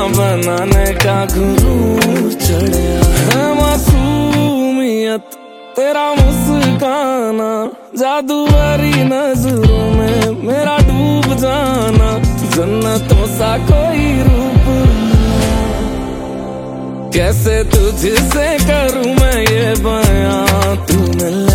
बनाने का गुरूर चढ़िया है। मासूमियत तेरा मुस्काना, जादूगरी नजरों में मेरा डूब जाना, जन्नतों सा कोई रूप। कैसे तुझसे करूं मैं ये बयां, तू मिल